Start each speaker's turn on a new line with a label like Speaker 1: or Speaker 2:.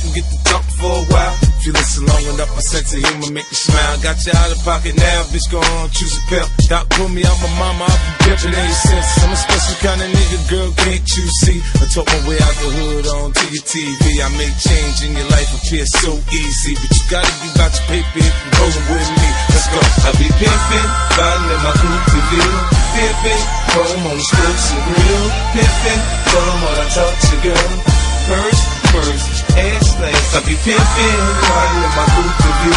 Speaker 1: can get to talk for a while. If you listen long enough, my sense of humor make you smile. Got you out of pocket now, bitch, go on, choose a pimp. Doc pull me out my mama, I'll be pimpin' in your sense. I'm a special kind of nigga, girl, can't you see? I talk my way out the hood onto your TV. I make change in your life appear so easy, but you gotta be about your paper if you rollin' with me. Let's go. I be pimpin', riding in my coupe de ville. Pimpin', home on the scopes and grill. Pimpin', tell them what I talk to, girl. First, ass last. I be pimpin', riding in my coupe de ville.